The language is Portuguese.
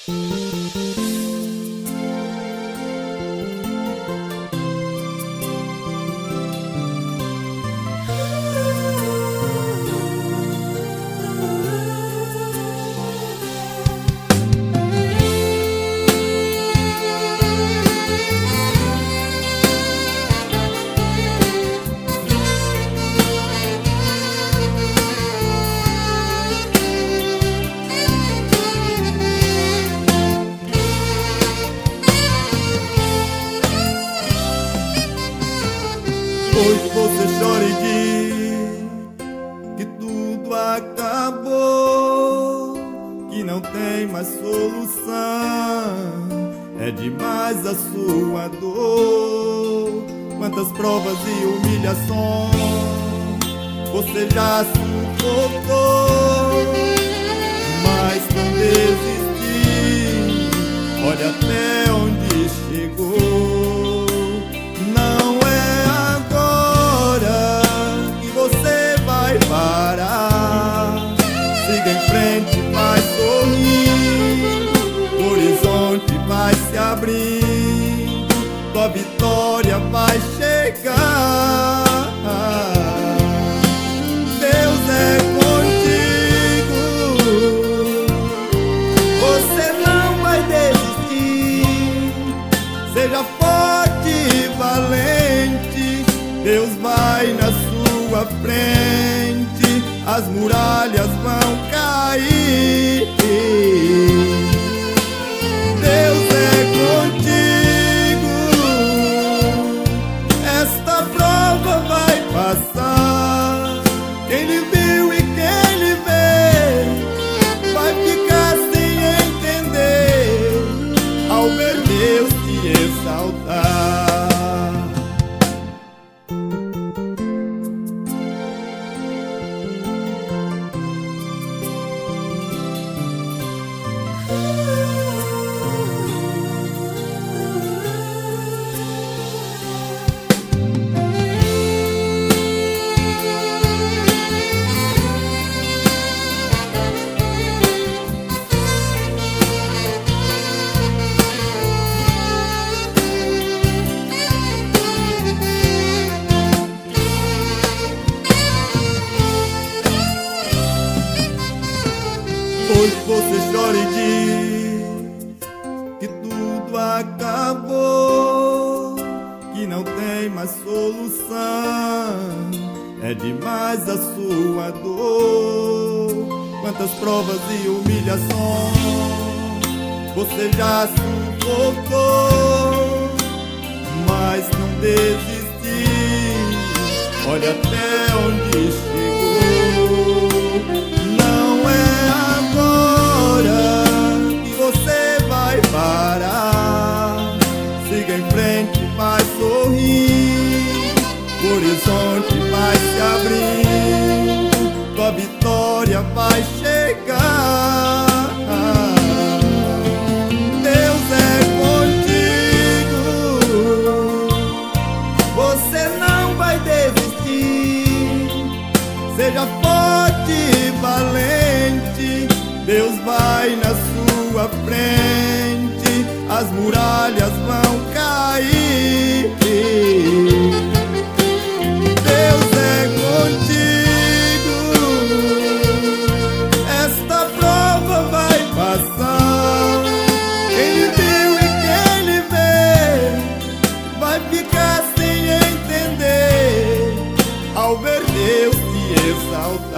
Hoje você chora e diz que tudo acabou, que não tem mais solução. É demais a sua dor, quantas provas e humilhações você já suportou, mas não desistiu. Olha até onde chegou. Não é agora que você vai parar. Siga em frente, vai sorrir, o horizonte vai se abrir, tua vitória vai chegar. Deus é contigo, você não vai desistir. Seja forte e valente, Deus vai na sua frente, as muralhas vão cair. Deus é contigo, esta prova vai passar. Quem lhe viu e quem lhe vê vai ficar sem entender ao ver Deus te exaltar. Hoje você chora e diz que tudo acabou, que não tem mais solução. É demais a sua dor, quantas provas e humilhações você já suportou, mas não desistiu. Olha até onde chegou. Não é agora que você vai parar. Siga em frente, vai sorrir, o horizonte vai se abrir, tua vitória vai chegar. Deus é contigo, você não vai desistir. Seja forte e valente, Deus vai na sua frente, as muralhas vão cair. Deus é contigo, esta prova vai passar. Quem lhe viu e quem lhe vê vai ficar sem entender ao ver Deus te exaltar.